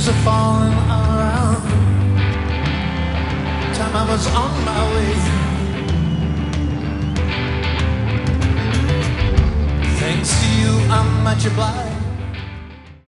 leaves are falling around. Time I was on my way. Thanks to you, I'm much obliged.